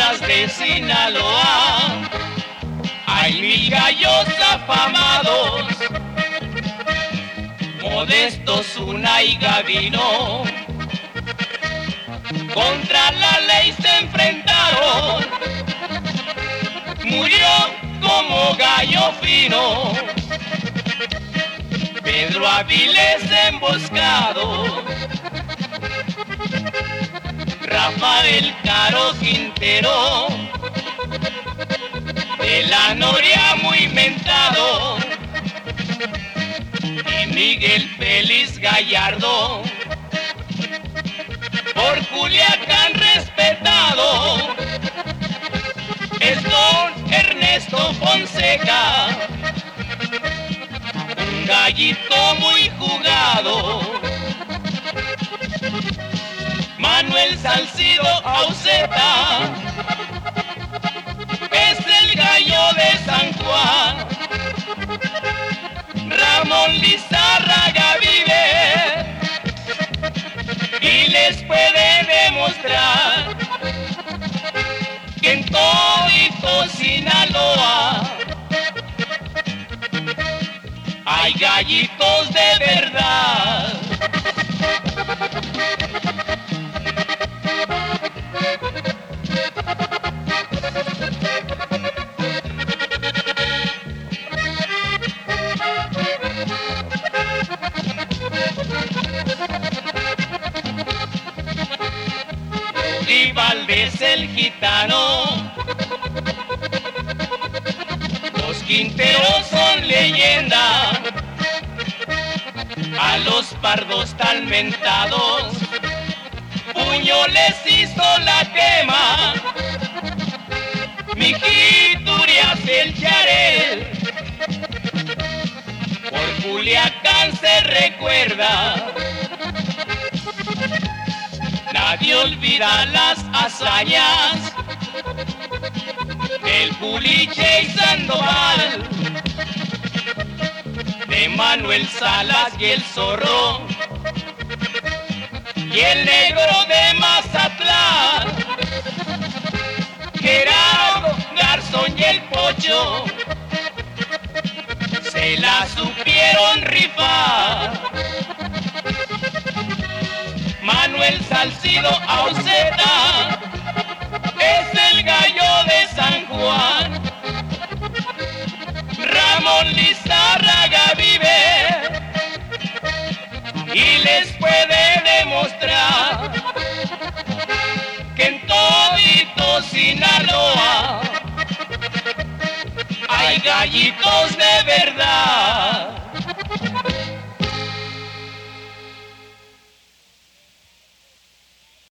tierras de Sinaloa hay 1000 gallos afamados, Modesto, Zuna y Gavino. Contra la ley se enfrentaron, murió como gallo fino Pedro Avilés emboscado, Rafael Caro Quintero, de la Noria muy mentado, y Miguel Félix Gallardo, por Culiacán respetado, es don Ernesto Fonseca, un gallito muy jugado. Manuel Salcido Auceta es el gallo de San Juan. Ramón Lizárraga vive y les puede demostrar que en todito Sinaloa hay gallitos de verdad. Y Valdés el gitano, los Quinteros son leyenda, a los pardos tan mentados, puño les hizo la quema. Mijiturias el Yarel, por Culiacán se recuerda. Nadie olvida las hazañas del Puliche y Sandoval, de Manuel Salas y el Zorro, y el Negro de Mazatlán, Gerardo Garzón y el Pocho, se la supieron rifar. Manuel Salcido Auceta es el gallo de San Juan. Ramón Lizárraga vive y les puede demostrar que en todito Sinaloa hay gallitos de verdad.